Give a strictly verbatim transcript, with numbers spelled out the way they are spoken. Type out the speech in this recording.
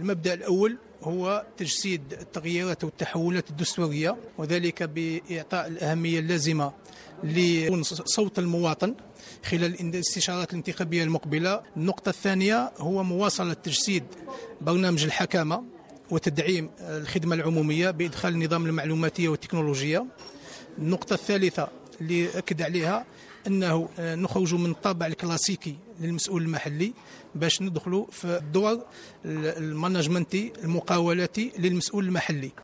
المبدأ الأول هو تجسيد التغييرات والتحولات الدستورية، وذلك بإعطاء الأهمية اللازمة لصوت المواطن خلال الاستشارات الانتخابية المقبلة. النقطة الثانية هو مواصلة تجسيد برنامج الحكامة وتدعيم الخدمة العمومية بإدخال النظام المعلوماتية والتكنولوجيا. النقطة الثالثة اللي أكد عليها أنه نخرج من الطابع الكلاسيكي للمسؤول المحلي باش ندخلوا في الدور المانجمنتي المقاولاتي للمسؤول المحلي.